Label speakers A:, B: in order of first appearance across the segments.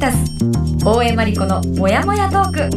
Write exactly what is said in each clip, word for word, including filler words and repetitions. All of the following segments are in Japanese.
A: タス大江真理子のもやもやトーク。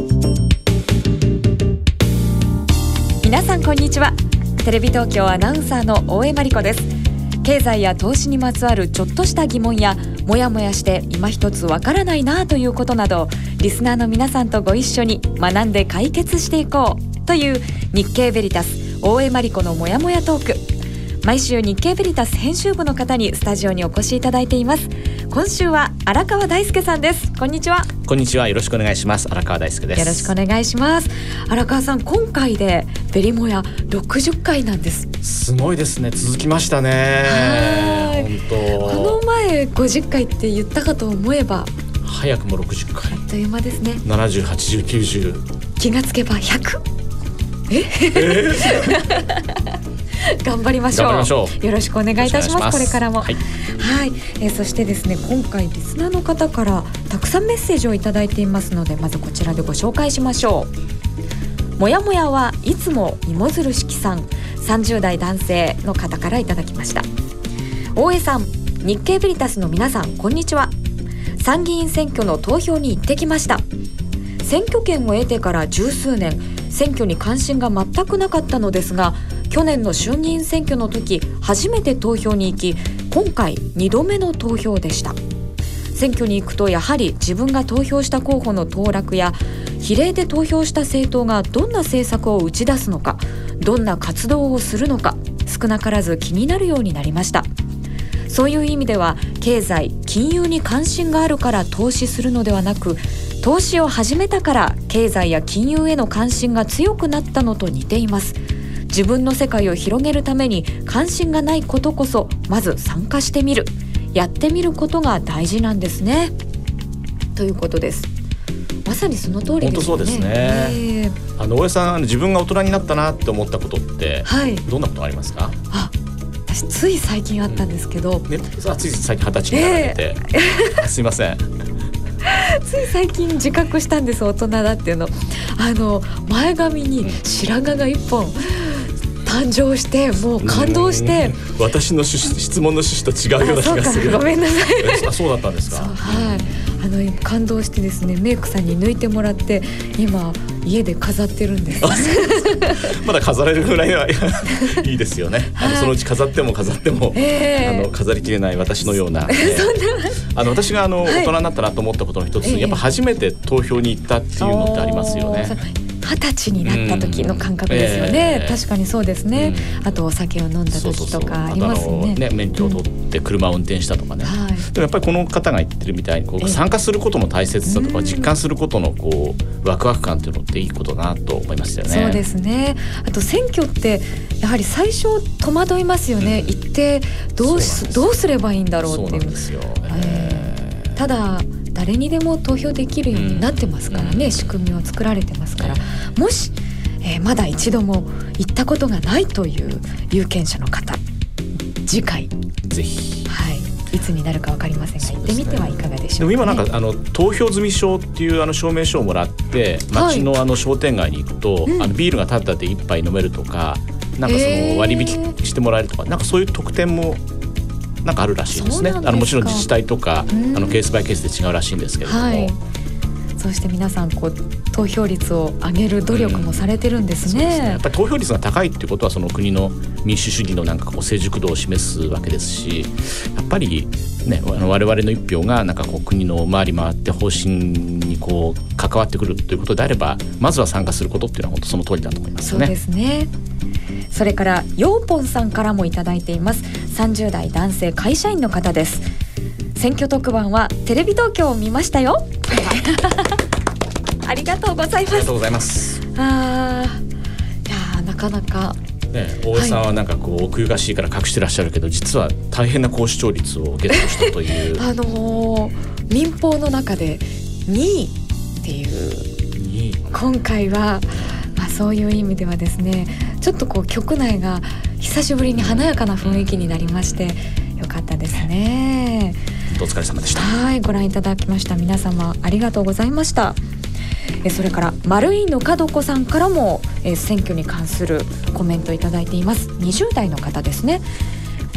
A: 皆さんこんにちは。テレビ東京アナウンサーの大江真理子です。経済や投資にまつわるちょっとした疑問やもやもやして今一つわからないなということなど、リスナーの皆さんとご一緒に学んで解決していこうという日経ベリタス大江真理子のもやもやトーク。毎週日経ベリタス編集部の方にスタジオにお越しいただいています。今週は荒川大輔さんです。こんにちは。
B: こんにちは、よろしくお願いします。荒川大輔です。
A: よろしくお願いします。荒川さん、今回でベリモヤろくじゅっかいなんです。
B: すごいですね、続きましたね。
A: はい、
B: 本当。
A: この前ごじゅっかいって言ったかと思えば
B: 早くもろくじゅっかい、
A: あっという間ですね。
B: ななじゅう、はちじゅう、きゅうじゅう、
A: 気がつけばひゃく。え、えー、頑張りましょう。
B: 頑張りましょう。
A: よろしくお願いいたします。ますこれからも、はいはい、えー、そしてですね、今回リスナーの方からたくさんメッセージをいただいていますので、まずこちらでご紹介しましょう。もやもやはいつも芋づる式さん、さんじゅう代男性の方からいただきました。大江さん、日経ベリタスの皆さん、こんにちは。参議院選挙の投票に行ってきました。選挙権を得てから十数年、選挙に関心が全くなかったのですが、去年の衆議院選挙の時初めて投票に行き、今回にどめの投票でした。選挙に行くとやはり自分が投票した候補の当落や比例で投票した政党がどんな政策を打ち出すのか、どんな活動をするのか、少なからず気になるようになりました。そういう意味では経済・金融に関心があるから投資するのではなく、投資を始めたから経済や金融への関心が強くなったのと似ています。自分の世界を広げるために関心がないことこそまず参加してみる、やってみることが大事なんですね、ということです。まさにその通りですね。
B: 本当そうですね、えー、あの大江さん、自分が大人になったなって思ったことって、はい、どんなことありますか？
A: あ、私つい最近あったんですけど、
B: うんね、つい最近二十歳になられて、えー、すいません
A: つい最近自覚したんです、大人だっていうの。あの前髪に白髪が一本誕生して、もう感動して、
B: 私の質問の趣旨と違うような気がする。
A: ごめんなさい。
B: あ、そうだったんですか。
A: はい、あの感動してですね、メイクさんに抜いてもらって今家で飾ってるんです。
B: まだ飾れるぐらいはいいですよね。あのそのうち飾っても飾っても、えー、あの飾りきれない私のような、えー、そんなあの私があの、はい、大人になったなと思ったことの一つ、えー、やっぱ初めて投票に行ったっていうのってありますよね。
A: 二十歳になった時の感覚ですよね、えー、確かにそうですね、うん、あとお酒を飲んだ時とかありますよ ね, そうそうそう、
B: ね、免許を取って車を運転したとかね、うん、でもやっぱりこの方が言ってるみたいにこう参加することの大切さとか実感することのこうワクワク感っていうのっていいことだなと思いましたよね。
A: そうですね。あと選挙ってやはり最初戸惑いますよね、うん、行ってどうす、どうすればいいんだろうっていう。そうなんですよ、えー、ただ誰にでも投票できるようになってますからね、うん、仕組みを作られてますから、うん、もし、えー、まだ一度も行ったことがないという有権者の方、次回
B: ぜひ、
A: はい、いつになるか分かりませんが、行ってみてはいかがでしょうか、ね、
B: でも今なんかあの投票済証っていうあの証明書をもらって街のあの商店街に行くと、はい、あのビールがタダで一杯飲めるとか、なんかその割引してもらえるとか、えー、なんかそういう特典もなんかあるらしいですね。あのもちろん自治体とか、うん、あのケースバイケースで違うらしいんですけれども、はい、
A: そうして皆さんこう投票率を上げる努力もされてるんですね、うん、そうですね。
B: やっぱり投票率が高いっていうことはその国の民主主義のなんかこう成熟度を示すわけですし、やっぱりね、あの我々の一票がなんかこう国の回り回って方針にこう関わってくるということであれば、まずは参加することっていうのは本当その通りだと思いますよね。
A: そうですね。それからヨーポンさんからもいただいています。さんじゅう代男性会社員の方です。選挙特番はテレビ東京を見ましたよ。ありがとうございます。ありが
B: とうございます。
A: あいやなかなか、
B: ね、大江さんはなんかこう奥ゆかしいから隠してらっしゃるけど、実は大変な高視聴率をゲットしたという
A: あのー、民放の中でにいっていうにい、今回は、まあ、そういう意味ではですね、ちょっとこう局内が久しぶりに華やかな雰囲気になりまして、よかったですね。
B: お疲れ様でした。
A: はい、ご覧いただきました皆様ありがとうございました。えそれから丸いのかどこさんからもえ選挙に関するコメントいただいています。にじゅう代の方ですね。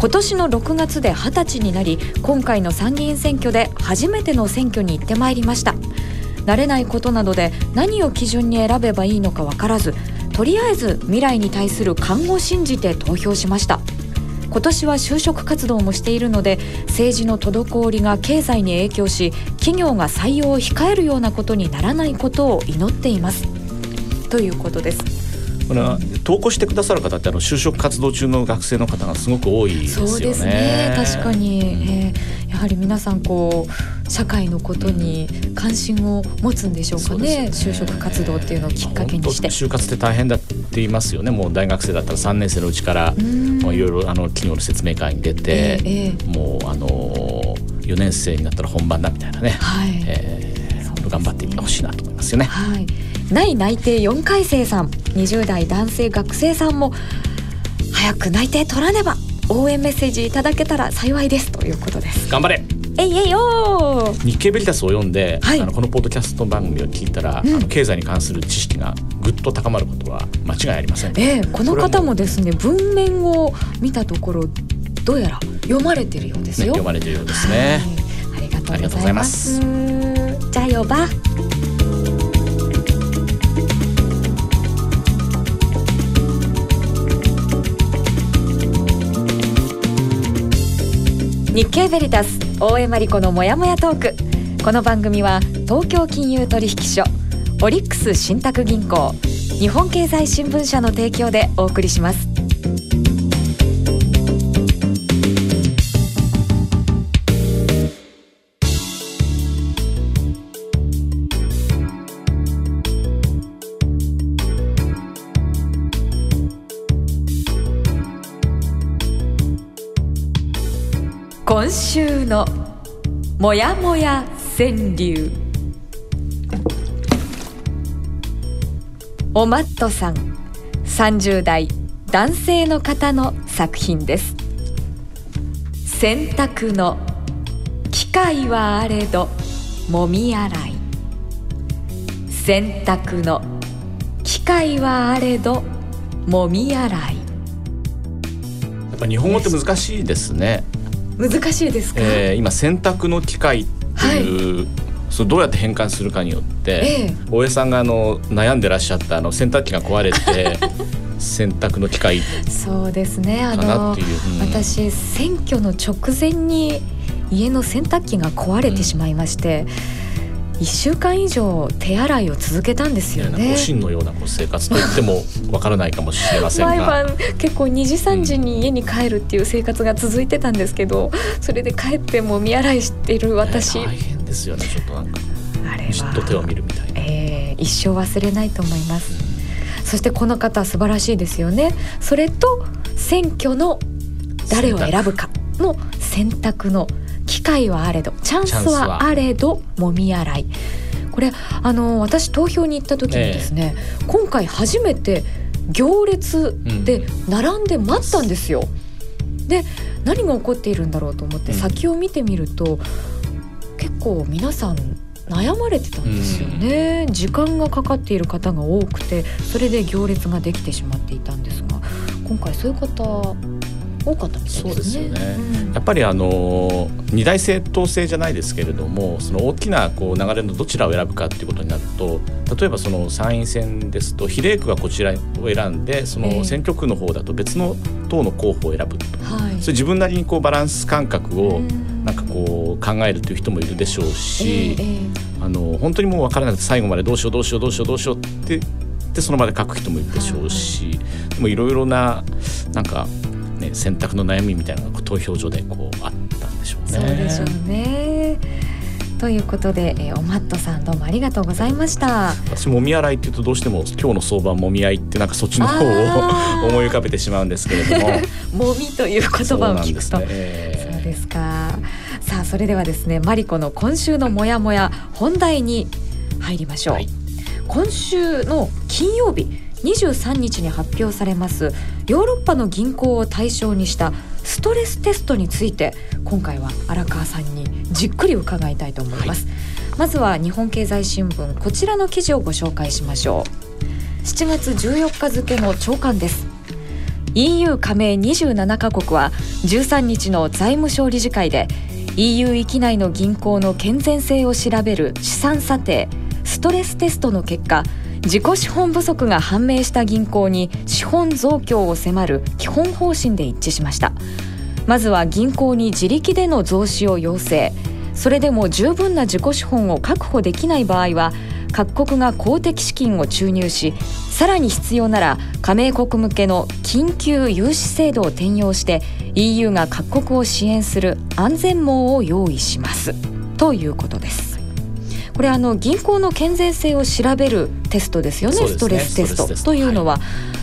A: 今年のろくがつではたちになり、今回の参議院選挙で初めての選挙に行ってまいりました。慣れないことなどで何を基準に選べばいいのか分からず、とりあえず未来に対する勘を信じて投票しました。今年は就職活動もしているので、政治の滞りが経済に影響し、企業が採用を控えるようなことにならないことを祈っています、ということです。
B: これは投稿してくださる方ってあの就職活動中の学生の方がすごく多いですよね。
A: そうですね、確かに、えー、やはり皆さんこう社会のことに関心を持つんでしょうか ね, ね就職活動っていうのをきっかけにして、
B: 就活って大変だって言いますよね。もう大学生だったらさんねん生のうちからいろいろあの企業の説明会に出て、えーえー、もうあのよねん生になったら本番だみたいなね、はい、えー、頑張っていってほしいなと思いますよね。
A: はい、内内定よんかい生さん、にじゅう代男性学生さんも早く内定取らねば、応援メッセージいただけたら幸いですということです。
B: 頑張れ、
A: えいえいよ
B: 日経ベリタスを読んで、はい、あのこのポッドキャスト番組を聞いたら、うん、あの経済に関する知識がぐっと高まることは間違いありません、ね。
A: えー、この方もですね、文面を見たところどうやら読まれてるようですよ、ね、
B: 読まれてるようですね。
A: ありがとうございます。じゃあよば日経ベリタス大江真理子のもやもやトーク。この番組は東京金融取引所、オリックス信託銀行、日本経済新聞社の提供でお送りします。今週のもやもや川柳。おまっとさん、さんじゅう代男性の方の作品です。洗濯の機械はあれどもみ洗い、洗濯の機械はあれどもみ洗い。
B: やっぱ日本語って難しいですね。
A: 難しいですか。
B: えー、今洗濯の機械っていう、はい、それどうやって変換するかによって、えー、大江さんがあの悩んでらっしゃったあの洗濯機が壊れて洗濯の機械
A: そうですね、あの、うん、私選挙の直前に家の洗濯機が壊れてしまいまして、うん、いっしゅうかん以上手洗いを続けたんですよね。
B: ご神のような生活と言ってもわからないかもしれませんが
A: 毎晩結構にじさんじに家に帰るっていう生活が続いてたんですけど、それで帰ってもみ洗いしている私、
B: 大変ですよね。ちょっとなんかじっと手を見るみたいな、
A: えー、一生忘れないと思います、うん、そしてこの方素晴らしいですよね。それと選挙の誰を選ぶかの選択の機会はあれどチャンスはあれどもみ洗い。これあの私投票に行った時にですね、えー、今回初めて行列で並んで待ったんですよ、うん、で何が起こっているんだろうと思って先を見てみると、うん、結構皆さん悩まれてたんですよね、うん、時間がかかっている方が多くて、それで行列ができてしまっていたんですが、今回そういう方多かったみたいですね。
B: そうですよね、うん、やっぱりあの二大政党制じゃないですけれども、その大きなこう流れのどちらを選ぶかっていうことになると、例えばその参院選ですと比例区がこちらを選んで、その選挙区の方だと別の党の候補を選ぶと、はい、それ自分なりにこうバランス感覚をなんかこう考えるという人もいるでしょうし、えーえー、あの本当にもう分からなくて最後までどうしようどうしようどうしようどうしようってでその場で書く人もいるでしょうし、はい、でもいろいろななんかね、選択の悩みみたいなのが投票所でこうあったんでしょうね。
A: そうでしょうね。ということで、えー、おまっとさんどうもありがとうございました。
B: 私もみ洗いっていうとどうしても今日の相場もみ合いってなんかそっちの方を思い浮かべてしまうんですけれども
A: もみという言葉を聞くと そうなんですね。そうですか。さあそれではですね、マリコの今週のモヤモヤ本題に入りましょう、はい、今週の金曜日にじゅうさんにちに発表されますヨーロッパの銀行を対象にしたストレステストについて、今回は荒川さんにじっくり伺いたいと思います、はい、まずは日本経済新聞、こちらの記事をご紹介しましょう。しちがつじゅうよっか付の朝刊です。 イーユー 加盟にじゅうななカ国はじゅうさんにちの財務省理事会で イーユー 域内の銀行の健全性を調べる資産査定ストレステストの結果、自己資本不足が判明した銀行に資本増強を迫る基本方針で一致しました。まずは銀行に自力での増資を要請、それでも十分な自己資本を確保できない場合は各国が公的資金を注入し、さらに必要なら加盟国向けの緊急融資制度を転用して イーユー が各国を支援する安全網を用意しますということです。これあの銀行の健全性を調べるテストですよ ね, ストレステストというのは、はい、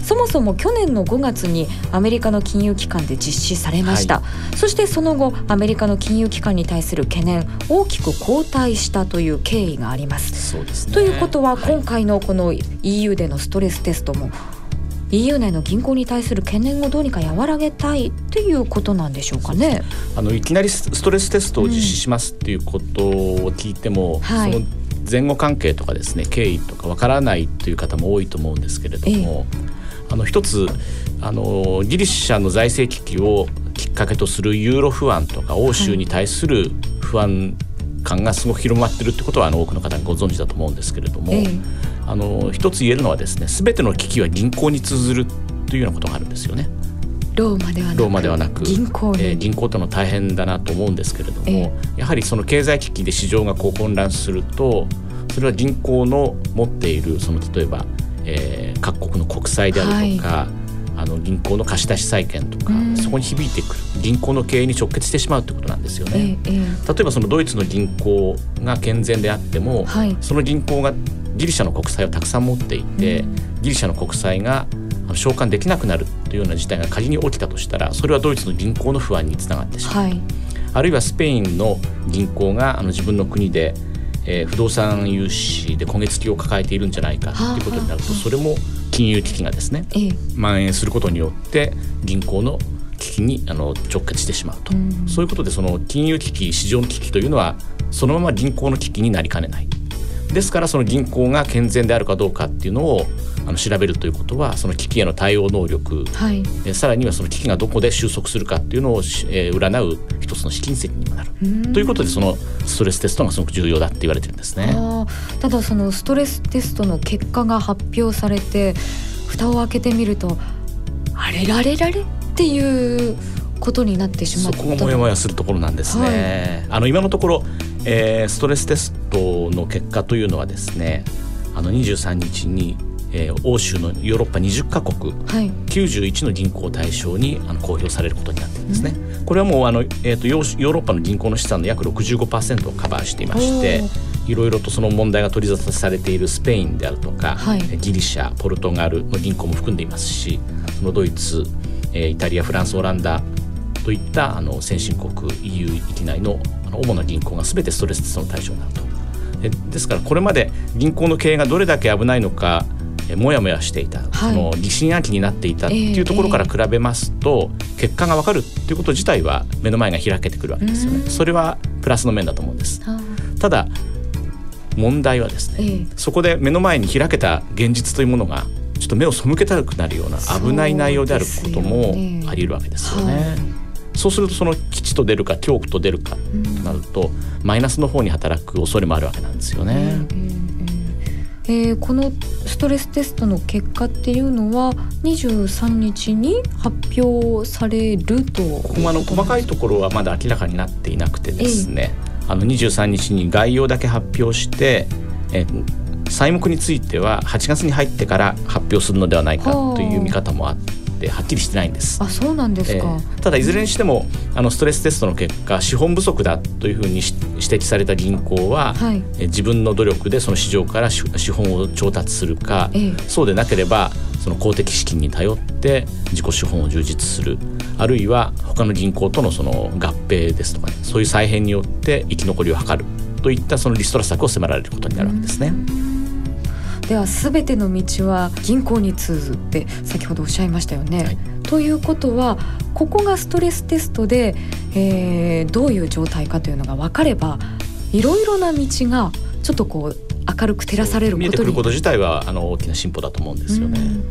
A: そもそも去年のごがつにアメリカの金融機関で実施されました、はい、そしてその後アメリカの金融機関に対する懸念大きく後退したという経緯があります。
B: そうですね、
A: ということは今回のこの イーユー でのストレステストも イーユー 内の銀行に対する懸念をどうにか和らげたいっていうことなんでしょうかね。
B: あのいきなりストレステストを実施しますっていうことを聞いても、うんはい、その前後関係とかですね、経緯とかわからないという方も多いと思うんですけれども、ええ、あの一つあのギリシャの財政危機をきっかけとするユーロ不安とか欧州に対する不安感がすごく広まっているということはあの多くの方がご存知だと思うんですけれども、ええ、あの一つ言えるのはですね、全ての危機は銀行に通ずるというようなことがあるんですよね。
A: ローマではなく、
B: ローマではなく
A: 銀行に、
B: えー、銀行との大変だなと思うんですけれども、えー、やはりその経済危機で市場がこう混乱すると、それは銀行の持っているその例えば、えー、各国の国債であるとか、はい、あの銀行の貸し出し債券とか、そこに響いてくる銀行の経営に直結してしまうということなんですよね、えーえー、例えばそのドイツの銀行が健全であっても、はい、その銀行がギリシャの国債をたくさん持っていて、ギリシャの国債が償還できなくなるというような事態が仮に起きたとしたら、それはドイツの銀行の不安につながってしまう、はい、あるいはスペインの銀行があの自分の国で、えー、不動産融資で焦げ付きを抱えているんじゃないかということになると、それも金融危機がですね、ええ、蔓延することによって銀行の危機にあの直結してしまうと、うん、そういうことでその金融危機、市場の危機というのはそのまま銀行の危機になりかねない。ですからその銀行が健全であるかどうかっていうのをあの調べるということは、その危機への対応能力、はい、えさらにはその危機がどこで収束するかっていうのを、えー、占う一つの試金石にもなるということで、そのストレステストがすごく重要だって言われてるんですね。
A: あ、ただそのストレステストの結果が発表されて蓋を開けてみると、あれられられっていうことになってしまった。
B: そこがモヤモヤするところなんですね、はい、あの今のところ、えー、ストレステストの結果というのはですね、あのにじゅうさんにちに、えー、欧州のヨーロッパにじゅっかこく、はい、きゅうじゅういちの銀行を対象にあの公表されることになっているんですね、うん、これはもうあの、えー、とヨーロッパの銀行の資産の約 ろくじゅうごパーセント をカバーしていまして、いろいろとその問題が取り沙汰されているスペインであるとか、はい、ギリシャ、ポルトガルの銀行も含んでいますし、そのドイツ、えー、イタリア、フランス、オランダといったあの先進国 イーユー 域内 の, あの主な銀行が全てストレステストの対象になると。えですからこれまで銀行の経営がどれだけ危ないのかえもやもやしていた、はい、その疑心暗鬼になっていたっていうところから比べますと、えー、結果が分かるっていうこと自体は目の前が開けてくるわけですよね。それはプラスの面だと思うんです。ただ問題はですね、えー、そこで目の前に開けた現実というものがちょっと目を背けたくなるような危ない内容であることもあり得るわけですよね。はい、そうするとその吉と出るか恐怖と出るかとなると、うん、マイナスの方に働く恐れもあるわけなんですよね。うん
A: えー、このストレステストの結果っていうのはにじゅうさんにちに発表されると。
B: ここもあの細かいところはまだ明らかになっていなくてですね、えー、あのにじゅうさんにちに概要だけ発表して、えー、債目についてははちがつに入ってから発表するのではないかという見方もあって、はっきりしてないんです。
A: あ、そうなんですか。え
B: ー、ただいずれにしてもあのストレステストの結果、資本不足だというふうに指摘された銀行は、はい、え自分の努力でその市場から資本を調達するか、えー、そうでなければその公的資金に頼って自己資本を充実する、あるいは他の銀行とのその合併ですとか、ね、そういう再編によって生き残りを図るといったそのリストラ策を迫られることになるわけですね。
A: では全ての道は銀行に通ずって先ほどおっしゃいましたよね。はい、ということはここがストレステストで、えー、どういう状態かというのが分かれば、いろいろな道がちょっとこう明るく照らされることに
B: 見えてくること自体はあの大きな進歩だと思うんですよね。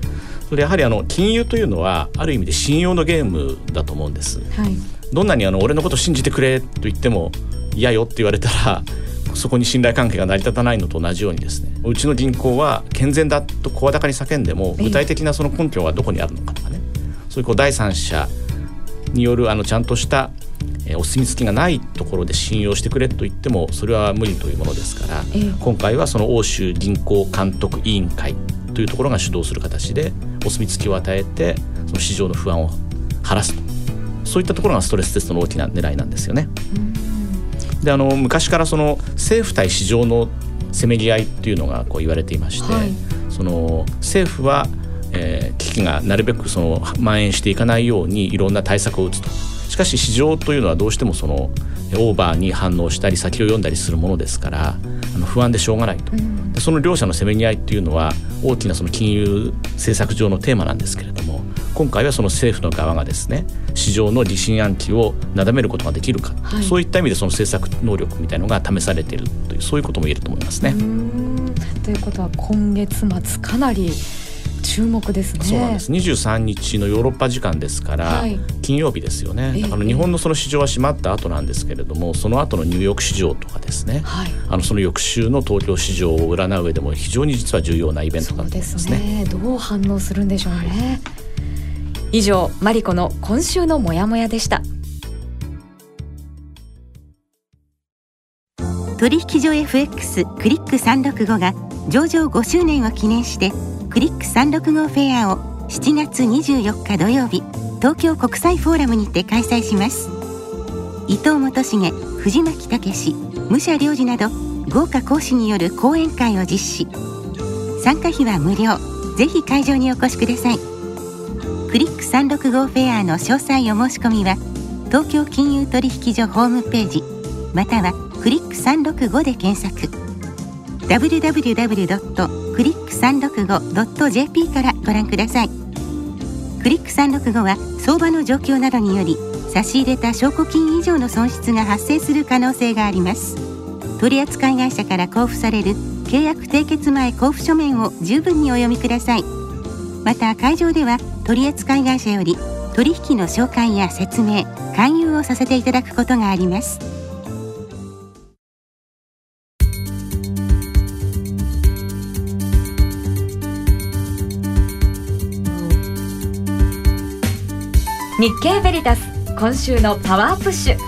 B: それやはりあの金融というのはある意味で信用のゲームだと思うんです、はい、どんなにあの俺のこと信じてくれと言っても嫌よって言われたらそこに信頼関係が成り立たないのと同じようにですね、うちの銀行は健全だと声高に叫んでも具体的なその根拠はどこにあるのかとかね、そういうこう第三者によるあのちゃんとしたお墨付きがないところで信用してくれと言ってもそれは無理というものですから、ええ、今回はその欧州銀行監督委員会というところが主導する形でお墨付きを与えてその市場の不安を晴らすと、そういったところがストレステストの大きな狙いなんですよね。うん、であの昔からその政府対市場のせめぎ合いっていうのがこう言われていまして、はい、その政府は、えー、危機がなるべくその蔓延していかないようにいろんな対策を打つと。しかし市場というのはどうしてもそのオーバーに反応したり先を読んだりするものですからあの不安でしょうがないと、うん、でその両者のせめぎ合いっていうのは大きなその金融政策上のテーマなんですけれども、今回はその政府の側がですね市場の疑心暗鬼をなだめることができるか、はい、そういった意味でその政策能力みたいのが試されているというそういうことも言えると思いますね。うー
A: んということは今月末かなり注目ですね。
B: そうなんです。にじゅうさんにちのヨーロッパ時間ですから、はい、金曜日ですよね。だから日本のその市場は閉まった後なんですけれども、その後のニューヨーク市場とかですね、はい、あのその翌週の東京市場を占う上でも非常に実は重要なイベントだと思いますね。
A: そうですね。どう反応するんでしょうね。はい、以上マリコの今週のモヤモヤでした。
C: 取引所 エフエックス クリックさんろくごが上場ごしゅうねんを記念してクリックさんろくごフェアをしちがつにじゅうよっか土曜日東京国際フォーラムにて開催します。伊藤元重、藤巻武、武者良二など豪華講師による講演会を実施。参加費は無料。ぜひ会場にお越しください。クリックさんろくごフェアの詳細お申し込みは東京金融取引所ホームページまたはクリックさんろくごで検索。ダブリューダブリューダブリュードットクリックさんろくごドットジェーピー からご覧ください。クリックさんろくごは相場の状況などにより差し入れた証拠金以上の損失が発生する可能性があります。取扱会社から交付される契約締結前交付書面を十分にお読みください。また会場では取扱会社より取引の紹介や説明、勧誘をさせていただくことがあります。
A: 日経ベリタス今週のパワープッシュ。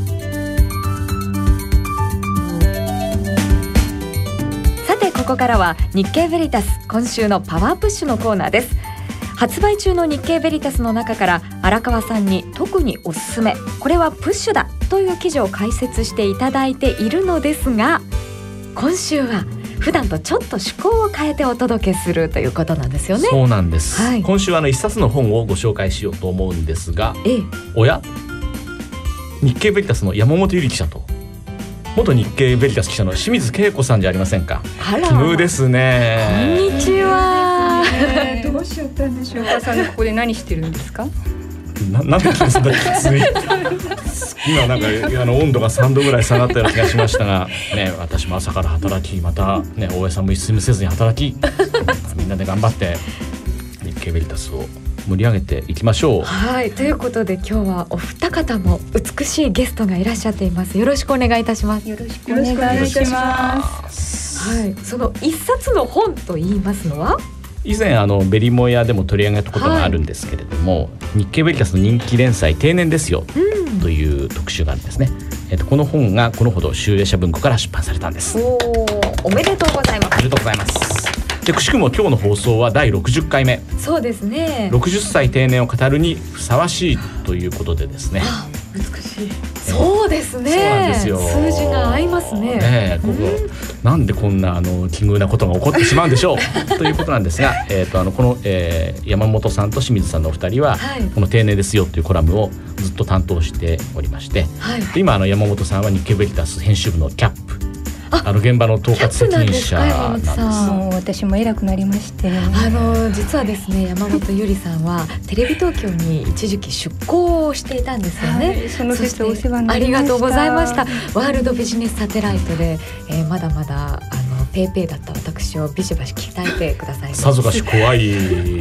A: さてここからは日経ベリタス今週のパワープッシュのコーナーです。発売中の日経ベリタスの中から荒川さんに特におすすめ、これはプッシュだという記事を解説していただいているのですが、今週は普段とちょっと趣向を変えてお届けするということなんですよね。
B: そうなんです、はい、今週はあの一冊の本をご紹介しようと思うんですが、ええ、おや日経ベリタスの山本ゆり記者と元日経ベリタス記者の清水恵子さんじゃありませんか。
A: あら、
B: 奇遇ですね。
A: こんにちは、
D: えー、どうしちゃったんでしょうか。さんここで何してるんですか。
B: な, なんで聞いたきつい今なんかあの温度がさんどぐらい下がったような気がしましたが、ね、私も朝から働き、また、ね、大江さんも一睡もせずに働きみんなで頑張って日経ベリタスを盛り上げていきましょう。
A: はい、ということで今日はお二方も美しいゲストがいらっしゃっています。よろしくお願いいたします。
D: よろしくお願いいたします。
A: はい、その一冊の本と言いますのは
B: 以前あのベリモヤでも取り上げたことがあるんですけれども、はい、日経ベリタスの人気連載定年ですよ、うん、という特集があるんですね。えっと、この本がこのほど集英社文庫から出版されたんです。
A: お, おめでとうございます。
B: ありがとうございます。でくしくも今日の放送はだいろくじゅっかいめ。
A: そうですね。
B: ろくじゅっさい定年を語るにふさわしいということでですね。
A: あ、美しい。そうですね。
B: そうなんですよ。
A: 数字が合いますね。
B: ねえ、ここ、うん、なんでこんなあの奇遇なことが起こってしまうんでしょうということなんですが、えーとあのこの、えー、山本さんと清水さんのお二人は、はい、この定年ですよというコラムをずっと担当しておりまして、はい、で今あの山本さんは日経ベリタス編集部のキャップ、あの現場の統括責任者なんです。
D: もう私も偉くなりまして、
A: あの実はですね、山本ゆりさんはテレビ東京に一時期出向をしていたんですよね。はい、
D: その節お世話になりました。
A: ありがとうございました。ワールドビジネスサテライトで、えー、まだまだあのペイペイだった私をビシバシ鍛えてください。
B: さぞかし怖い記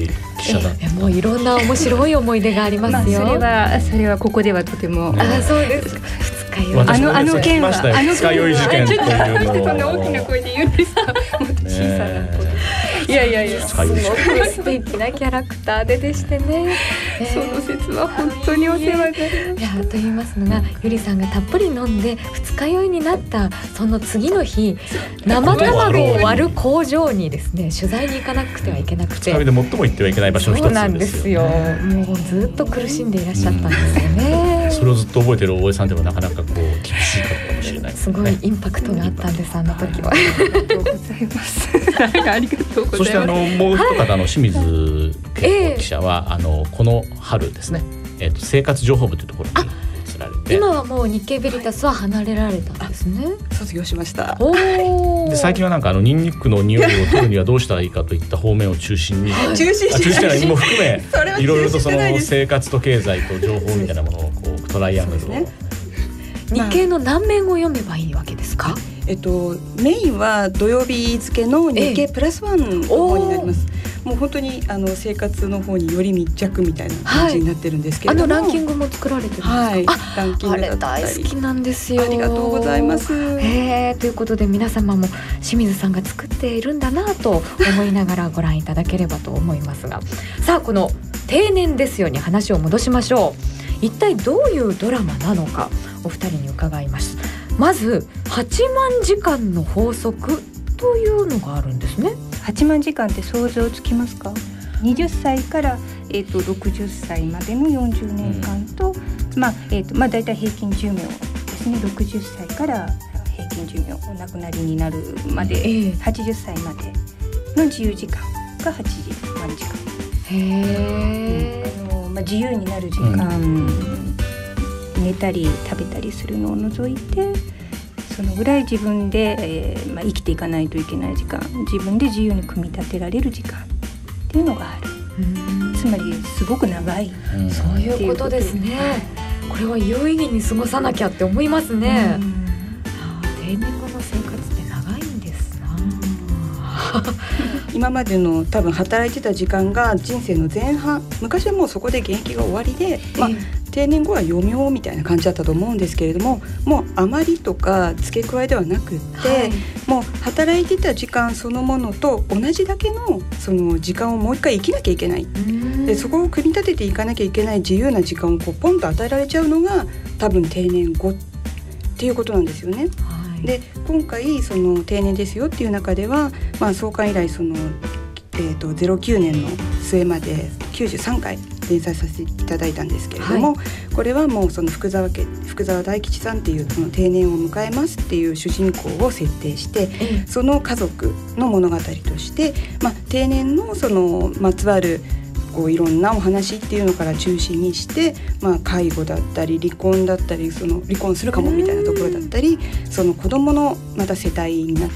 B: 記者だった。
A: もういろんな面白い思い出がありますよ。
D: まあ、それはそれはここではとても、
A: ね、あ、そうですか。二日酔い。
D: あのあの件は
B: あの二日酔い事件というのを。
D: そんな大きな声で言うんですか。もっと小さなこと。いやいやいや、
A: すごく素敵なキャラクターででしてね。
D: えー、その説は本当にお世話になりました。
A: いや、と言いますのが、ゆりさんがたっぷり飲んで二日酔いになったその次の日、生卵を割る工場にですね、取材に行かなくてはいけなくて、
B: 二日酔いで最も行ってはいけない場所の一つですよ。
A: そうなんですよ。もうずっと苦しんでいらっしゃったんですよね。
B: それをずっと覚えてる大江さんでもなかなかこう厳しいかったかもしれないですね。
A: すごいインパクトがあったんです、あの時は。
D: ありがとうございます。ありがとうございます。
B: そしてあのもう一方、あの清水恵子記者は、あのこの春ですね、えー、と生活情報部というところに移られて、
A: 今はもう日経ベリタスは離れられたんですね。
E: 卒業しました。
A: おー。
B: で最近はなんかあのニンニクの匂いを取るにはどうしたらいいかといった方面を中心に
E: 中心
B: 中心にも含めいろいろとその
E: です
B: 生活と経済と情報みたいなものをこうトライアングルを、ね、
A: 日経の何面を読めばいいわけですか？
E: えっと、メインは土曜日付の日経プラスワンの方になります。もう本当にあの生活の方により密着みたいな感じになってるんですけれども、
A: はい、あのランキングも作られてるんですか？
E: はい、
A: あ、
E: ランキングだったり、
A: あれ大好きなんですよ。
E: ありがとうございます。
A: えー、ということで皆様も清水さんが作っているんだなと思いながらご覧いただければと思いますがさあ、この定年ですよに話を戻しましょう。一体どういうドラマなのかお二人に伺います。まずはちまんじかんの法則というのがあるんですね。
D: はちまんじかんって想像つきますか？はたちから、えー、とろくじゅっさいまでのよんじゅうねんかんと、うん、まあえーとまあ、だいたい平均寿命ですね。ろくじゅっさいから平均寿命お亡くなりになるまで、えー、はちじゅっさいまでの自由時間がはちまんじかん。
A: へー、
D: うん、あのまあ、自由になる時間、うん、寝たり食べたりするのを除いてそのぐらい自分で、えーまあ、生きていかないといけない時間、自分で自由に組み立てられる時間っていうのがある。つまりすごく長い、
A: うん、そういうことですね。これは有意義に過ごさなきゃって思いますね。うん、あ、定年後の生活って長いんですな。
E: 今までの多分働いてた時間が人生の前半、昔はもうそこで現役が終わりで、まあ、定年後は余命みたいな感じだったと思うんですけれども、もう余りとか付け加えではなくって、はい、もう働いてた時間そのものと同じだけのその時間をもう一回生きなきゃいけない。でそこを組み立てていかなきゃいけない自由な時間をこうポンと与えられちゃうのが多分定年後っていうことなんですよね。はい、で今回その定年ですよっていう中では、まあ、創刊以来その、えーと、ゼロきゅうねんの末まできゅうじゅうさんかい連載させていただいたんですけれども、はい、これはもうその福沢家福沢大吉さんっていうその定年を迎えますっていう主人公を設定して、うん、その家族の物語として、まあ、定年のそのまつわるこういろんなお話っていうのから中心にして、まあ、介護だったり離婚だったり、その離婚するかもみたいなところだったり、その子どものまた世帯になって、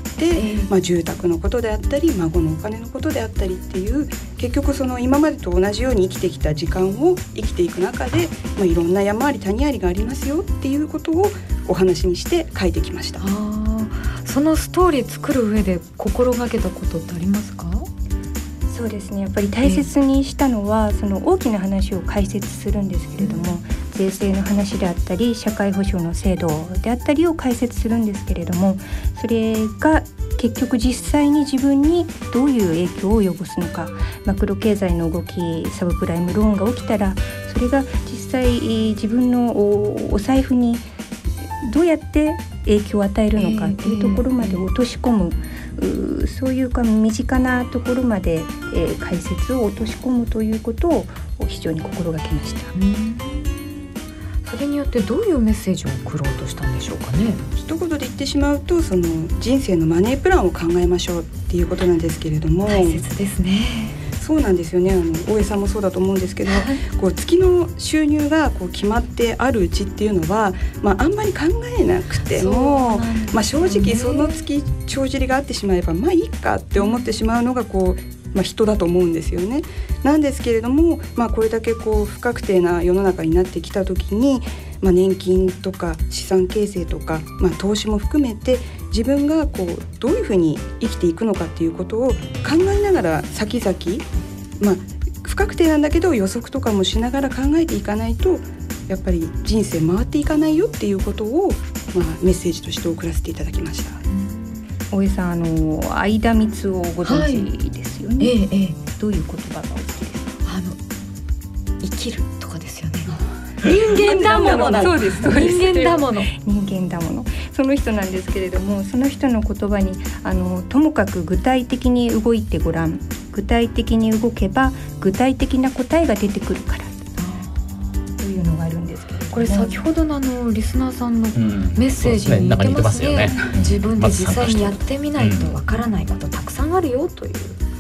E: まあ、住宅のことであったり孫のお金のことであったりっていう、結局その今までと同じように生きてきた時間を生きていく中で、まあ、いろんな山あり谷ありがありますよっていうことをお話にして書いてきました。
A: あ、そのストーリー作る上で心がけたことってありますか？
D: そうですね、やっぱり大切にしたのは、その大きな話を解説するんですけれども、うん、税制の話であったり社会保障の制度であったりを解説するんですけれども、それが結局実際に自分にどういう影響を及ぼすのか、マクロ経済の動き、サブプライムローンが起きたらそれが実際自分のお財布にどうやって影響を与えるのかっていうところまで落とし込む、うそういうか身近なところまで、えー、解説を落とし込むということを非常に心がけました。うん、
A: それによってどういうメッセージを送ろうとしたんでしょうかね。
E: 一言で言ってしまうと、その人生のマネープランを考えましょうっていうことなんですけれども、
A: 大切ですね。
E: そうなんですよね。あの大江さんもそうだと思うんですけど、こう月の収入がこう決まってあるうちっていうのは、まあ、あんまり考えなくても、まあ、正直その月帳尻があってしまえばまあいいかって思ってしまうのがこう、まあ、人だと思うんですよね。なんですけれども、まあ、これだけこう不確定な世の中になってきた時に、まあ、年金とか資産形成とか、まあ、投資も含めて自分がこうどういうふうに生きていくのかっていうことを考えながら先々、まあ、不確定なんだけど予測とかもしながら考えていかないとやっぱり人生回っていかないよっていうことを、まあ、メッセージとして送らせていただきました。
D: 大江さん、あの相田光をご存知ですよね、はい、ええ、どういう言葉がお好きですか？
A: あの生きるとかですよね。人間だもの
D: そうです、そうです。
A: 人間だもの
D: 人間だものその人なんですけれども、その人の言葉にあのともかく具体的に動いてごらん、具体的に動けば具体的な答えが出てくるからというのがあるんですけど、
A: これ先ほどのあのリスナーさんのメッセージに似てますね、うん、ね、自分で実際にやってみないとわからないことたくさんあるよという、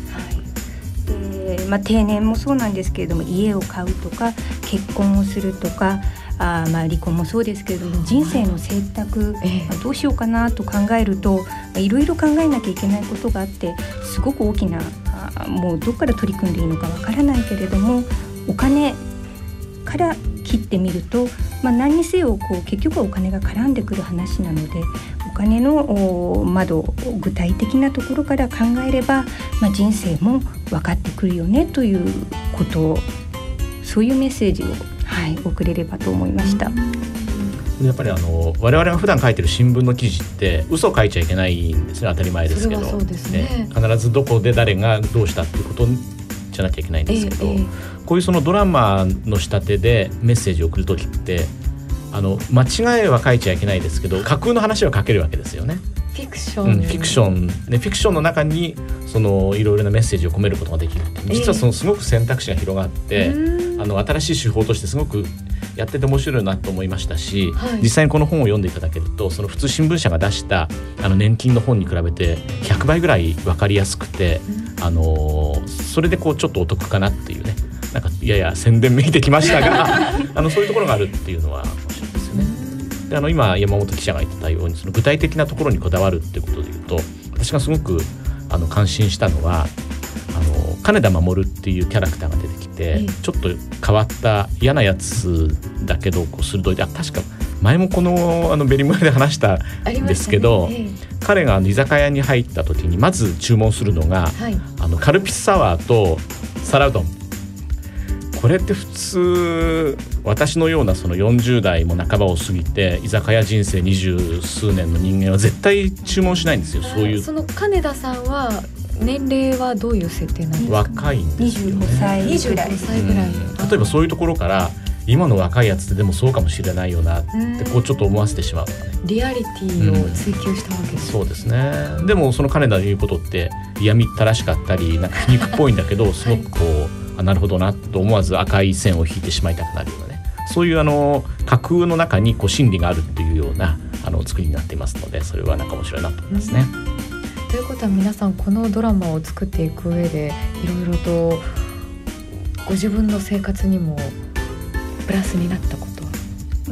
D: まあ、定年もそうなんですけれども、家を買うとか結婚をするとか、あまあ離婚もそうですけれども、人生の選択、ええ、どうしようかなと考えるといろいろ考えなきゃいけないことがあって、すごく大きな、あもうどこから取り組んでいいのかわからないけれども、お金から切ってみると、まあ、何にせよこう結局はお金が絡んでくる話なので、お金の窓、具体的なところから考えれば、まあ、人生も分かってくるよねということを、そういうメッセージを、はい、送れればと思いました。
B: やっぱりあの我々が普段書いてる新聞の記事って嘘を書いちゃいけないんですね。当たり前ですけど、
A: そうですね、
B: 必ずどこで誰がどうしたっていうことじゃなきゃいけないんですけど、ええ、こういうそのドラマの仕立てでメッセージを送るときって、あの間違いは書いちゃいけないですけど、架空の話は書けるわけですよね。
A: フィクション、
B: うん、フィクションでフィクションの中にそのいろいろなメッセージを込めることができる。実はそのすごく選択肢が広がって、えー、あの新しい手法としてすごくやってて面白いなと思いましたし、はい、実際にこの本を読んでいただけると、その普通新聞社が出したあの年金の本に比べてひゃくばいぐらい分かりやすくて、うん、あのそれでこうちょっとお得かなっていうね、なんかやや宣伝めいてきましたがあのそういうところがあるっていうのは面白いですよね。であの今山本記者が言ってたように、その具体的なところにこだわるっていうことでいうと、私がすごくあの感心したのは、あの金田守っていうキャラクターが出てきて、ええ、ちょっと変わった嫌なやつだけどこう鋭いで、あ確か前もこの、あのベリ村で話したんですけど、ねええ、彼があの居酒屋に入った時にまず注文するのが、はい、あのカルピスサワーと皿うどん。これって普通私のようなそのよんじゅう代も半ばを過ぎて居酒屋人生二十数年の人間は絶対注文しないんですよ。そういう。
A: その金田さんは年齢はどういう設定なんですか？
B: 若いんですよね。
D: にじゅうごさいぐらい、
A: にじゅうごさいぐらい、うん、
B: 例えばそういうところから今の若いやつってでもそうかもしれないよなってこうちょっと思わせてしまうとかね。
A: リアリティを追求したわけです、
B: うん、そうですね。でもその金田の言うことって嫌みったらしかったりなんか皮肉っぽいんだけどすごくこう、はい、あなるほどなと思わず赤い線を引いてしまいたくなるようなね、そういうあの架空の中にこう心理があるっていうようなあの作りになっていますので、それはなんか面白いなと思いますね、
A: うん、ということは皆さんこのドラマを作っていく上でいろいろとご自分の生活にもプラスになったことは、
D: うん、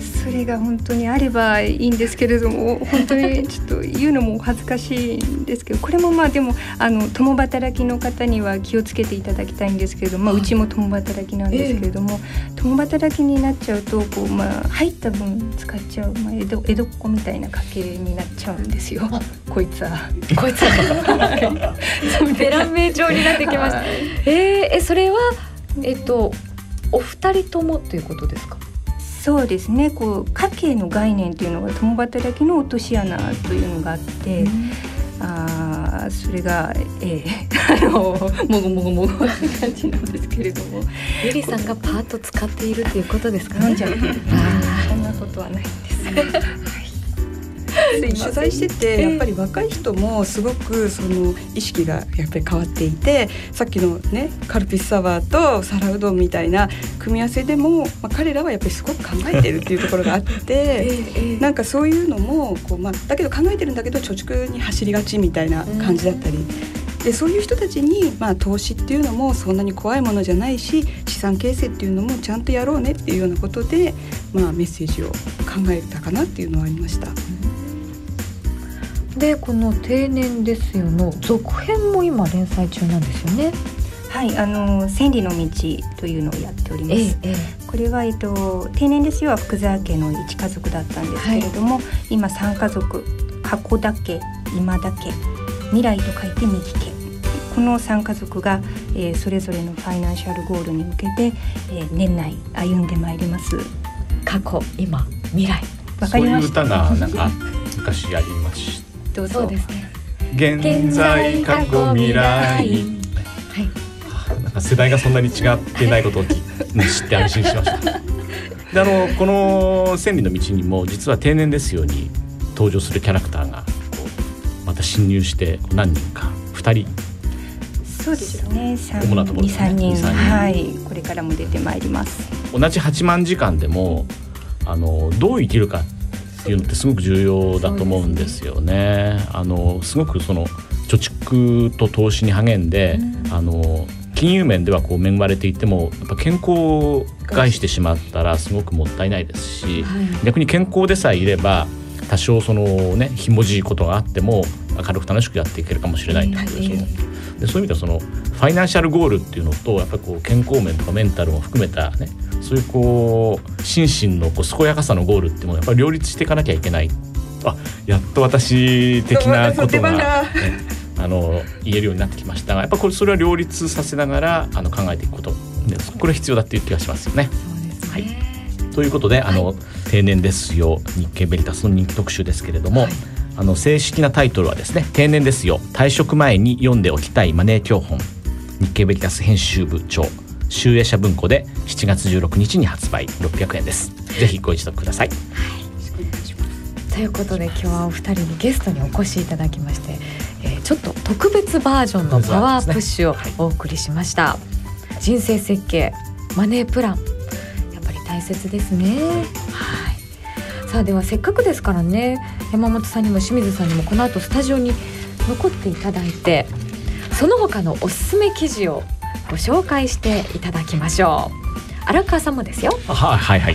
D: それが本当にあればいいんですけれども、本当にちょっと言うのも恥ずかしいんですけど、これもまあでもあの共働きの方には気をつけていただきたいんですけれども、まあ、うちも共働きなんですけれども、えー、共働きになっちゃうとこう、まあ、入った分使っちゃう、まあ、江戸、江戸っ子みたいな家系になっちゃうんですよ。こいつは
A: こいつはベラン名調になってきました。えー、えそれはえっとお二人ともということですか？
D: そうですね。こう家計の概念というのが共働きの落とし穴というのがあって、うん、あそれが、えー、あのもごもごもごって感じなんですけれども、
A: ゆりさんがパーッと使っているということですかね？
D: じゃあそんなことはないんです
E: 取材しててやっぱり若い人もすごくその意識がやっぱり変わっていて、さっきのねカルピスサワーと皿うどんみたいな組み合わせでも、まあ、彼らはやっぱりすごく考えてるっていうところがあってなんかそういうのもこう、まあ、だけど考えてるんだけど貯蓄に走りがちみたいな感じだったり、でそういう人たちに、まあ、投資っていうのもそんなに怖いものじゃないし、資産形成っていうのもちゃんとやろうねっていうようなことで、まあ、メッセージを考えたかなっていうのはありました。
A: でこの定年ですよの続編も今連載中なんですよね。
D: はい、あの千里の道というのをやっております、ええ、これは、えっと、定年ですよは福沢家の一家族だったんですけれども、はい、今三家族、箱田家、今田家、未来と書いて三木家このさん家族が、えー、それぞれのファイナンシャルゴールに向けて、えー、年内歩んでまいります。
A: 過去、今、未来。
D: わかりました。
B: そういう歌がなんか昔ありました。
A: どうぞ。そうですね。
B: 現在、過去、未来。はい。なんか世代がそんなに違ってないことを知って安心しました。で、あのこの千里の道にも実は定年ですように登場するキャラクターがこうまた侵入して何人かふたり。
D: そうですね。
B: 主なところですね。
D: に、さんにん、はい、これからも出てまいります。
B: 同じはちまんじかんでもあのどう生きるかっていうのってすごく重要だと思うんですよね。あのすごくその貯蓄と投資に励んで、うん、あの金融面ではこう恵まれていてもやっぱ健康を害してしまったらすごくもったいないですし、はい、逆に健康でさえいれば多少そのねひもじいことがあっても明るく楽しくやっていけるかもしれないということですよね。で、そういう意味ではそのファイナンシャルゴールっていうのとやっぱりこう健康面とかメンタルも含めたね、そういうこう心身のこう健やかさのゴールっていうのをやっぱり両立していかなきゃいけない。あ、やっと私的なことが、ね、あの言えるようになってきましたが、やっぱこれそれは両立させながらあの考えていくことで、これ必要だっていう気がしますよね。
A: そうですね。はい、
B: ということで、あの、はい、定年ですよ日経ベリタスの人気特集ですけれども、はい、あの正式なタイトルはですね、定年ですよ退職前に読んでおきたいマネー教本、日経ベリタス編集部長集英社文庫でしちがつじゅうろくにちに発売、ろっぴゃくえんです。ぜひご一読ください。はい、
A: ということで今日はお二人にゲストにお越しいただきまして、えー、ちょっと特別バージョンのパワープッシュをお送りしました。はい、人生設計、マネープラン、やっぱり大切ですね。はい、さあではせっかくですからね、山本さんにも清水さんにもこの後スタジオに残っていただいて、その他のおすすめ記事をご紹介していただきましょう。荒川さんもですよ。
B: はいはいはい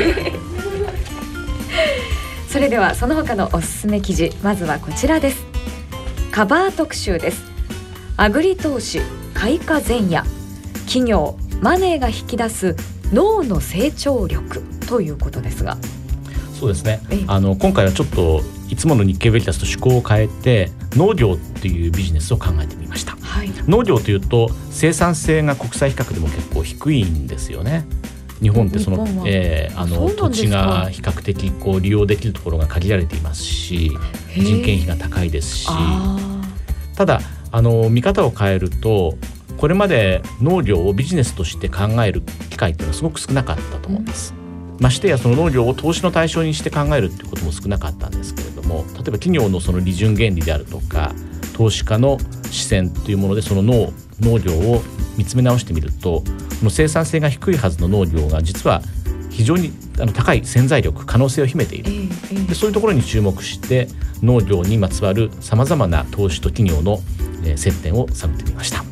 A: それではその他のおすすめ記事、まずはこちらです。カバー特集です。アグリ投資開花前夜、企業マネーが引き出す脳の成長力ということですが、
B: そうですね、あの今回はちょっといつもの日経ベリタスと趣向を変えて農業っていうビジネスを考えてみました。はい、農業というと生産性が国際比較でも結構低いんですよね。日本ってその、えー、あの土地が比較的こう利用できるところが限られていますし、人件費が高いですし、ただあの見方を変えるとこれまで農業をビジネスとして考える機会っていうのはすごく少なかったと思うんです。うん、ましてやその農業を投資の対象にして考えるっていうことも少なかったんですけれども、例えば企業のその利潤原理であるとか投資家の視線というものでその農農業を見つめ直してみると、この生産性が低いはずの農業が実は非常にあの高い潜在力、可能性を秘めている。でそういうところに注目して農業にまつわるさまざまな投資と企業の、えー、接点を探ってみました。はい、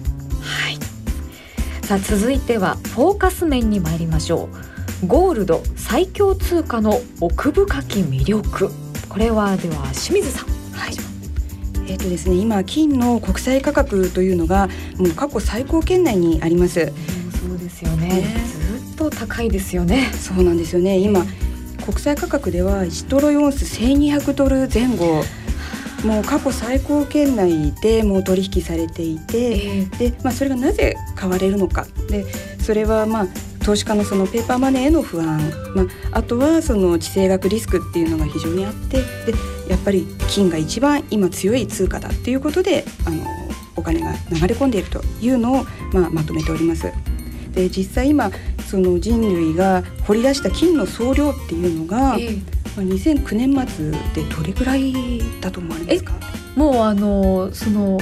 A: さあ続いてはフォーカス面に参りましょう。ゴールド最強通貨の奥深き魅力、これはでは清水さん。はい、
E: えーとですね、今金の国際価格というのがもう過去最高圏内にあります。
A: そうですよね、ずっと高いですよね。
E: そうなんですよね。今国際価格ではいちトロイオンスせんにひゃくドルぜん後、もう過去最高圏内でもう取引されていて、えーでまあ、それがなぜ買われるのかで、それはまあ投資家のそのペーパーマネーへの不安、まあ、あとはその地政学リスクっていうのが非常にあって、でやっぱり金が一番今強い通貨だっていうことであのお金が流れ込んでいるというのを、まあ、まとめております。で実際今その人類が掘り出した金の総量っていうのが、えーまあ、にせんきゅうねん末でどれくらいだと思われますか？
A: もうあのその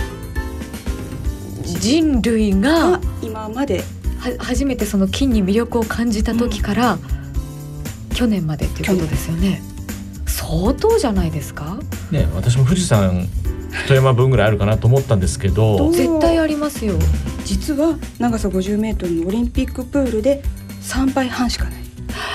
A: 人類が
E: 今まで
A: は初めてその金に魅力を感じた時から、うん、去年までっていうことですよね。相当じゃないですか
B: ね。私も富士山一山分ぐらいあるかなと思ったんですけど
A: 絶対ありますよ。
E: 実は長さごじゅうメートルのオリンピックプールでさんばいはんしかない。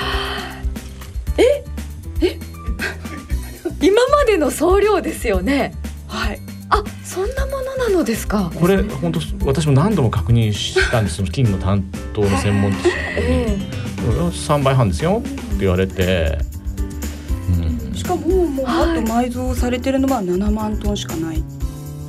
A: ええ今までの総量ですよね。
E: はい。
A: あ、そんなものなのですか。
B: これ本当私も何度も確認したんです。金の担当の専門家、えー、さんばいはんですよって言われて、
E: うん、しかももうあと埋蔵されてるのはななまんトンしかない。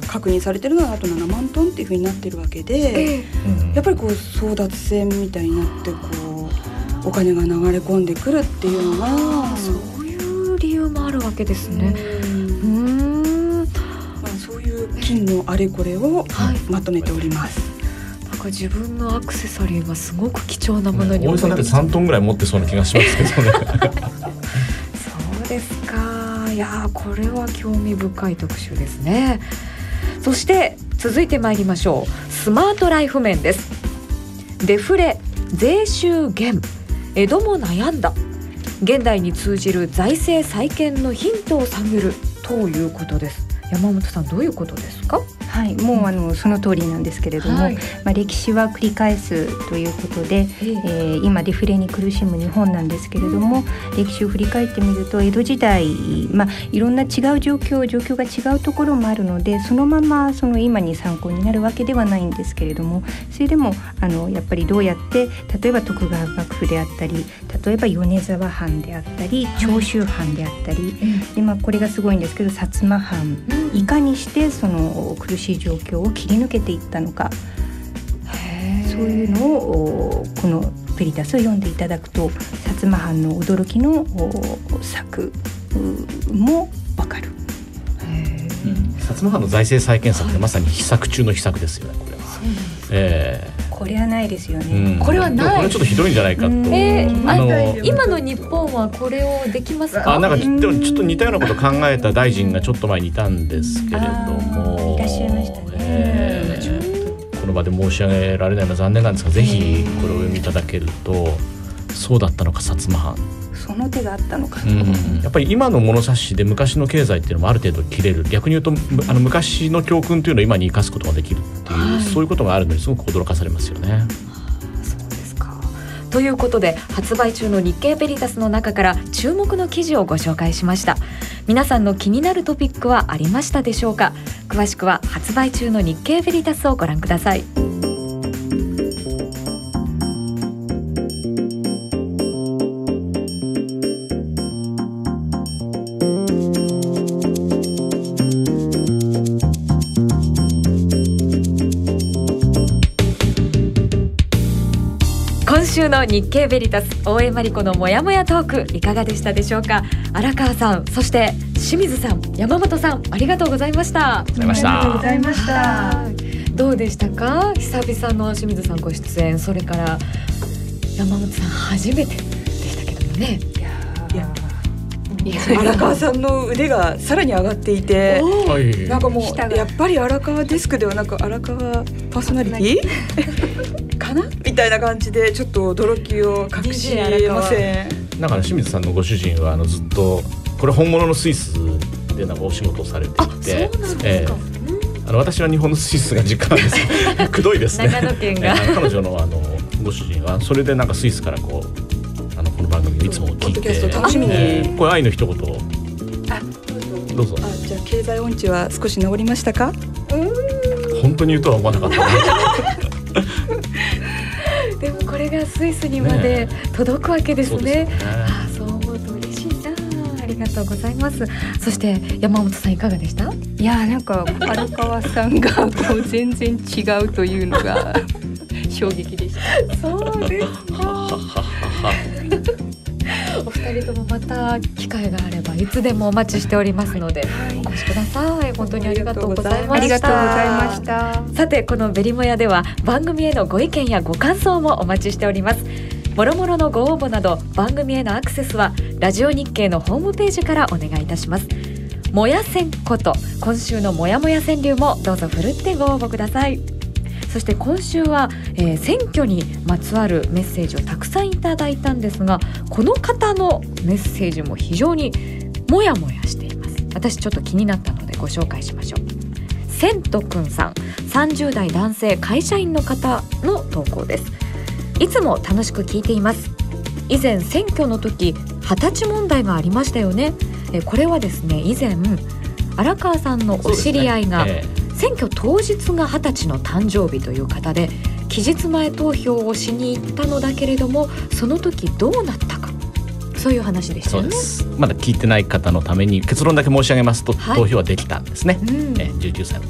E: 確認されてるのはあとななまんトンっていうふうになってるわけで、えー、やっぱりこう争奪戦みたいになってこうお金が流れ込んでくるっていうのは
A: そういう理由もあるわけですね。うーん、
E: まあ、そういう金のあれこれをまとめております、
A: はい、なんか自分のアクセサリーがすごく貴重なものに
B: 大江さんなんかさんトンぐらい持ってそうな気がしますけどね
A: そうですか。いやこれは興味深い特集ですね。そして続いてまいりましょう。スマートライフ面です。デフレ、税収減、江戸も悩んだ、現代に通じる財政再建のヒントを探るということです。山本さん、どういうことですか？
D: はい、もうあのその通りなんですけれども、はい、まあ、歴史は繰り返すということで、えー、今デフレに苦しむ日本なんですけれども、うん、歴史を振り返ってみると江戸時代、まあ、いろんな違う状況状況が違うところもあるので、そのままその今に参考になるわけではないんですけれども、それでもあのやっぱりどうやって例えば徳川幕府であったり、例えば米沢藩であったり長州藩であったり、はい、でまあ、これがすごいんですけど薩摩藩、うん、いかにしてその苦しい状況を切り抜けていったのか、そういうのをこのペリタスを読んでいただくと薩摩藩の驚きの策もわかる。
B: へー、薩摩藩の財政再建策ってまさに秘策中の秘策ですよね、これは。
D: そうなんです、
B: えー
D: これはないですよね、
B: うん、
A: これはない。
B: これちょっとひどいんじゃないかと、
A: えー、
B: あの
A: 今の日本はこれをできますか？
B: あ、なんかでもちょっと似たようなことを考えた大臣がちょっと前にいたんですけれども、
D: いらっしゃいましたね、
B: えー、この場で申し上げられないのは残念なんですが、ぜひこれをお読みいただけると、そうだったのか薩摩藩、
D: その手があったのか、
B: うん、やっぱり今の物差しで昔の経済っていうのもある程度切れる、逆に言うとあの昔の教訓というのを今に生かすことができるっていう、はい、そういうことがあるのにすごく驚かされますよね。
A: そうですか。ということで発売中の日経ベリタスの中から注目の記事をご紹介しました。皆さんの気になるトピックはありましたでしょうか？詳しくは発売中の日経ベリタスをご覧ください。今週の日経ベリタス大江真理子のもやもやトークいかがでしたでしょうか？荒川さん、そして清水さん、山本さん、ありがとうございました。
B: ありがとうご
D: ざいました。
A: どうでしたか？久々の清水さんご出演、それから山本さん初めてでしたけどもね。
E: いやいや荒川さんの腕がさらに上がっていて、なんかもうやっぱり荒川デスクではなく荒川パーソナリティかなみたいな感じで、ちょっと驚きを隠しません。
B: なんか清水さんのご主人はあのずっとこれ本物のスイスでなんかお仕事をされていて、
A: あ、そうなんですか、
B: えー、あの私は日本のスイスが実家なんですくどいですね
A: 長野県が、
B: えー、彼女のあのご主人はそれでなんかスイスからこうあのこの番組をいつも聞いて、
E: 楽しみに、
B: えー、これ愛の一言を
E: あどうぞ。あ、じゃあ経済音痴は少し治りましたか？
B: うん本当に言うとは思わなかった
A: でもこれがスイスにまで届くわけですね。そうですね。あ、そう思うと嬉しいな。ありがとうございます。そして山本さんいかがでした？
D: いや、なんか荒川さんがこう全然違うというのが衝撃でした。
A: そうですか。お二人ともまた機会があればいつでもお待ちしておりますので、お越しください。本当にありがとうございました。
D: ありがとうございました。
A: さて、このベリモヤでは番組へのご意見やご感想もお待ちしております。もろもろのご応募など番組へのアクセスはラジオ日経のホームページからお願いいたします。もやせんこと今週のもやもや川柳もどうぞふるってご応募ください。そして今週は、えー、選挙にまつわるメッセージをたくさんいただいたんですが、この方のメッセージも非常にもやもやしています。私ちょっと気になったのでご紹介しましょう。せんとくんさん、さんじゅう代男性会社員の方の投稿です。いつも楽しく聞いています。以前選挙の時二十歳問題がありましたよね。えこれはですね、以前荒川さんのお知り合いが、ね、えー選挙当日が二十歳の誕生日という方で、期日前投票をしに行ったのだけれども、その時どうなったか、そういう話でしたよね。
B: そうです。まだ聞いてない方のために結論だけ申し上げますと、はい、投票はできたんですね、うん、えじゅうきゅうさいの時でも。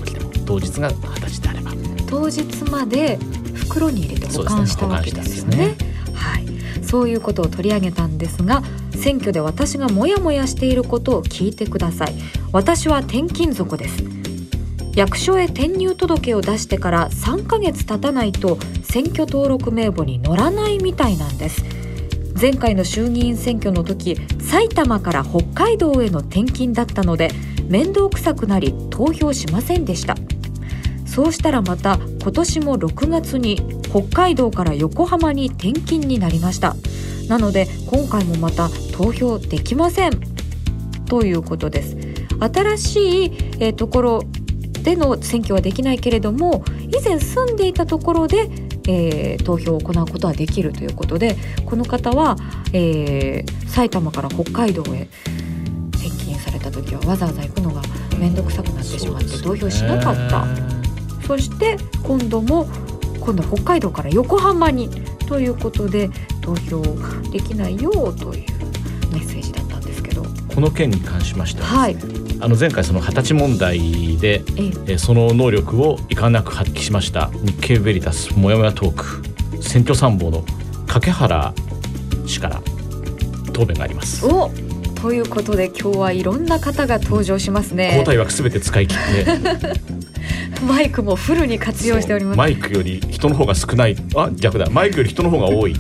B: 当日がはたちであれば
A: 当日まで袋に入れて保管したわけですよね。はい、そういうことを取り上げたんですが、選挙で私がモヤモヤしていることを聞いてください。私は転勤族です。役所へ転入届を出してからさんかげつ経たないと選挙登録名簿に載らないみたいなんです。前回の衆議院選挙の時、埼玉から北海道への転勤だったので面倒くさくなり投票しませんでした。そうしたらまた今年もろくがつに北海道から横浜に転勤になりました。なので今回もまた投票できませんということです。新しい、えー、ところでの選挙はできないけれども、以前住んでいたところで、えー、投票を行うことはできるということで、この方は、えー、埼玉から北海道へ転勤された時はわざわざ行くのが面倒くさくなってしまって投票しなかった。そして今度も今度は北海道から横浜にということで投票できないよというメッセージだったんですけど、
B: この件に関しましては、
A: はい、
B: あの前回その二十歳問題でえその能力を遺憾なく発揮しました日経ベリタスもやもやトーク選挙参謀の掛原氏から答弁があります。
A: おということで今日はいろんな方が登場しますね。
B: 交代枠すべて使い切って
A: マイクもフルに活用しております。
B: マイクより人の方が少ない、あ逆だマイクより人の方が多い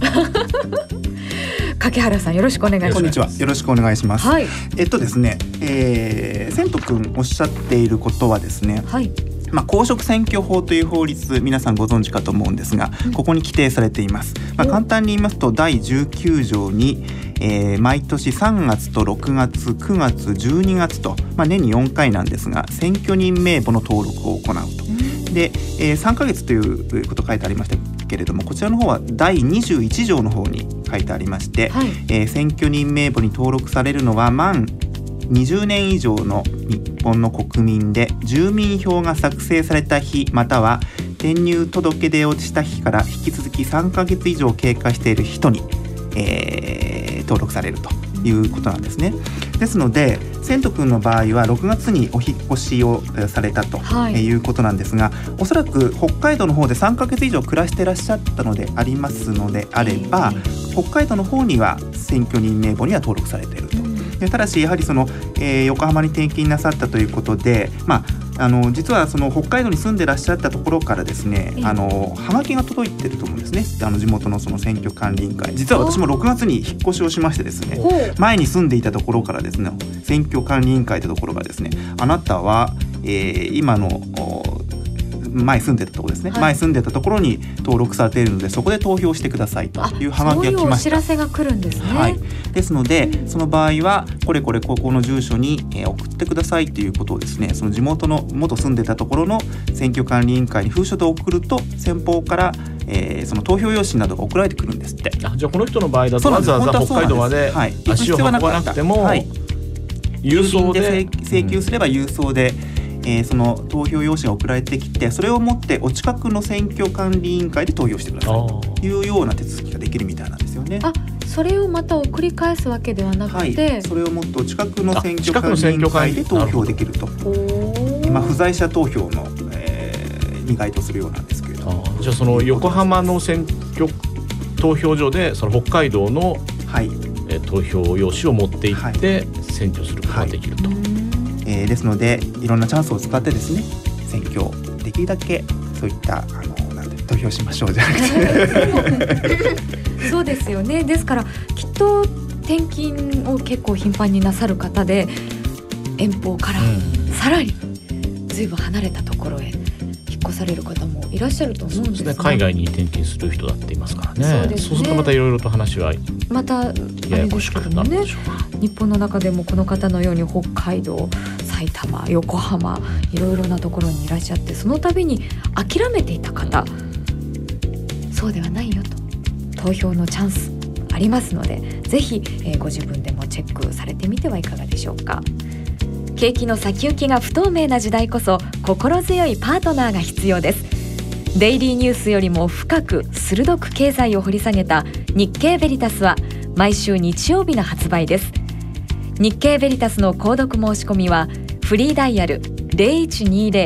A: 掛原さんよろしくお願いします。
F: こんにちは、よろしくお願いします。
A: はい、
F: えっとですね、えー、千斗くんおっしゃっていることはですね、
A: はい、
F: まあ、公職選挙法という法律皆さんご存知かと思うんですが、ここに規定されています。まあ、簡単に言いますとだいじゅうきゅう条に、えー、毎年さんがつとろくがつくがつじゅうにがつと、まあ、年によんかいなんですが選挙人名簿の登録を行うと。で、えー、さんかげつということ書いてありましたけれども、こちらの方はだいにじゅういち条の方に書いてありまして、はい、えー、選挙人名簿に登録されるのは満にじゅうねん以上の日本の国民で住民票が作成された日または転入届出をした日から引き続きさんかげつ以上経過している人に、えー、登録されるということなんですね。ですので千斗くんの場合はろくがつにお引っ越しをされたということなんですが、はい、おそらく北海道の方でさんかげつ以上暮らしていらっしゃったのでありますのであれば、北海道の方には選挙人名簿には登録されていると。でただしやはりその、えー、横浜に転勤なさったということで、まあ、あの実はその北海道に住んでらっしゃったところからですね、あのはがきが届いてると思うんですね。あの地元のその選挙管理委員会、実は私もろくがつに引っ越しをしましてですね、前に住んでいたところからですね、選挙管理委員会というところがですね、あなたは、えー、今の前住んでたところですね、はい、前住んでたところに登録されているのでそこで投票してくださいというはがきが来ました。そういうお
A: 知らせが来るんですね。
F: はい、ですのでその場合はこれこれここの住所に送ってくださいということをですね、その地元の元住んでたところの選挙管理委員会に封書で送ると先方から、えー、その投票用紙などが送られてくるんですって。
B: あじゃあこの人の場合だとわざわざ北海道まで足を運ばなくても、はい、郵送で
F: 請求すれば郵送で、うんえー、その投票用紙が送られてきて、それを持ってお近くの選挙管理委員会で投票してくださいというような手続きができるみたいなんですよね。
A: あそれをまた送り返すわけではなくて、
F: はい、それをもっとお近くの選挙管理委員会で投票できると。今不在者投票の、えー、に該当するようなんですけれども、
B: じゃあその横浜の選挙投票所でその北海道の、はいえー、投票用紙を持っていって選挙することができると、はいはい
F: えー、ですのでいろんなチャンスを使ってですね、選挙できるだけそういったあのなんて投票しましょうじゃなくて
A: そうですよね。ですからきっと転勤を結構頻繁になさる方で遠方からさらにずいぶん離れたところへ引っ越される方もいらっしゃると思うんですね。
B: そうですね、海外に転勤する人だっていますからね。そうですね。そうするとまたいろいろと話は
A: またあれですけどもね、日本の中でもこの方のように北海道、埼玉、横浜いろいろなところにいらっしゃって、その度に諦めていた方、そうではないよと、投票のチャンスありますのでぜひ、えー、ご自分でもチェックされてみてはいかがでしょうか。景気の先行きが不透明な時代こそ心強いパートナーが必要です。デイリーニュースよりも深く鋭く経済を掘り下げた日経ベリタスは毎週日曜日の発売です。日経ベリタスの購読申し込みはフリーダイヤル ゼロいちにゼロ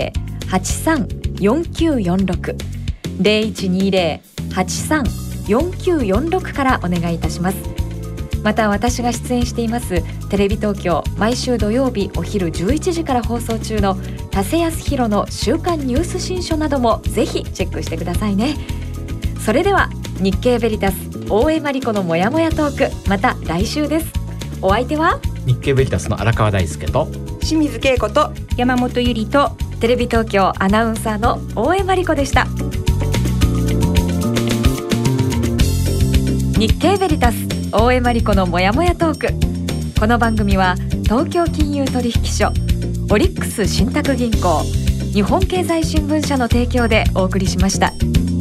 A: はちさんよんきゅうよんろく ゼロいちにゼロ はちさんよんきゅうよんろくからお願いいたします。また私が出演していますテレビ東京毎週土曜日お昼じゅういちじから放送中の田瀬康弘の週刊ニュース新書などもぜひチェックしてくださいね。それでは日経ベリタス大江真理子のもやもやトーク、また来週です。お相手は
B: 日経ベリタスの荒川大輔と
E: 清水恵子と
D: 山本ゆりと
A: テレビ東京アナウンサーの大江真理子でした。日経ベリタス大江真理子のもやもやトーク。この番組は東京金融取引所、オリックス信託銀行、日本経済新聞社の提供でお送りしました。